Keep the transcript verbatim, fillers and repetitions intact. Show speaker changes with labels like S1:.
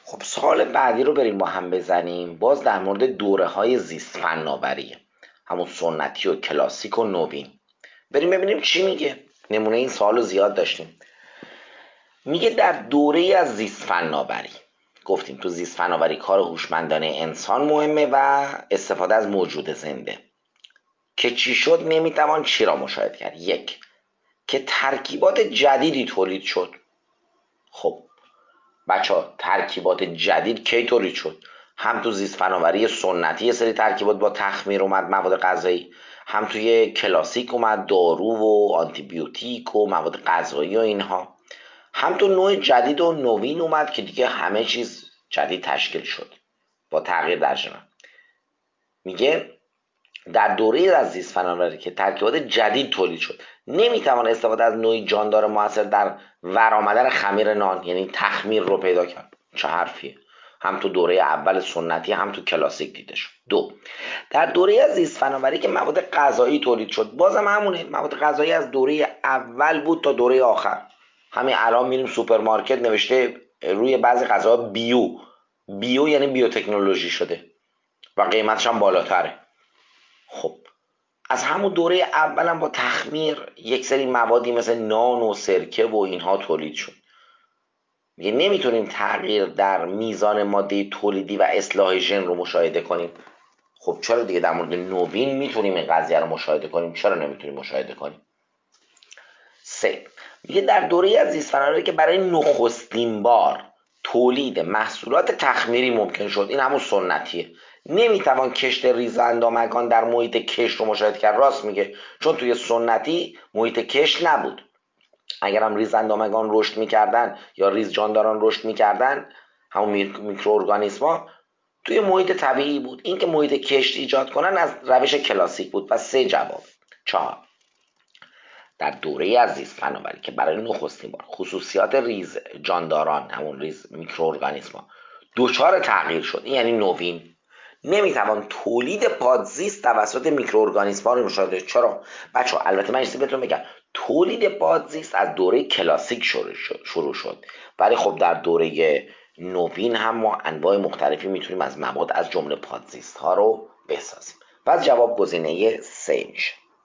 S1: خب سوال بعدی رو بریم با هم بزنیم. باز در مورد دوره های زیست فناوریه، همون سنتی و کلاسیک و نوین. بریم ببینیم چی میگه. نمونه این سوال رو زیاد داشتیم. میگه در دوره از زیست فناوری، گفتیم تو زیست فناوری کار هوشمندانه انسان مهمه و استفاده از موجود زنده. که چی شد؟ نمیتوان چی را مشاهده کرد؟ یک، که ترکیبات جدیدی تولید شد. خب بچه ها، ترکیبات جدید کی تولید شد؟ هم تو زیست فناوری سنتی یه سری ترکیبات با تخمیر اومد، مواد غذایی، هم توی کلاسیک اومد دارو و آنتی بیوتیک و مواد غذایی و اینها، هم تو نوع جدید و نوین اومد که دیگه همه چیز جدید تشکیل شد با تغییر در ژن. میگه در دوره از زیست فناوری که ترکیبات جدید تولید شد، نمیتوان استفاده از نوعی جاندار موثر در ورآمدن خمیر نان، یعنی تخمیر رو پیدا کرد. چه حرفیه؟ هم تو دوره اول سنتی هم تو کلاسیک دیده شد. دو، در دوره از زیست فناوری که مواد غذایی تولید شد، بازم همونه، مواد غذایی از دوره اول بود تا دوره آخر. همین الان میریم سوپرمارکت نوشته روی بعضی غذاها بیو. بیو یعنی بیوتکنولوژی شده و قیمتش هم بالاتره. خب از همون دوره اولم با تخمیر یک سری موادی مثل نان و سرکه و اینها تولید شد. میگه نمیتونیم تغییر در میزان ماده تولیدی و اصلاح ژن رو مشاهده کنیم. خب چرا دیگه؟ در مورد نوین میتونیم این قضیه رو مشاهده کنیم، چرا نمیتونیم مشاهده کنیم؟ سه، میگه در دوره از زیست فناوری که برای نخستین بار تولید محصولات تخمیری ممکن شد، این همون سنتیه، نمیتوان کشت ریزاندامگان در محیط کشت رو مشاهده کرد. راست میگه، چون توی سنتی محیط کشت نبود. اگر هم ریزاندامگان رشد میکردن یا ریز جانداران رشد میکردن، همون میکروارگانیسما، توی محیط طبیعی بود. این که محیط کشت ایجاد کنن از روش کلاسیک بود. و سه جواب. چهار، در دوره از زیست فناوری که برای نخستین بار خصوصیات ریز جانداران، همون ریز میکروارگانیسما، دچار تغییر شد، این یعنی نوین، نمیتوان تولید پادزیست توسط میکروارگانیسما رو مشاهده. چرا بچه ها؟ البته من چیزی بهتون بگم، تولید پادزیست از دوره کلاسیک شروع شد, شروع شد ولی خب در دوره نوین هم ما انواع مختلفی میتونیم از مواد از جمله پادزیست ها رو بسازیم. پس جواب گزینه سه میشه.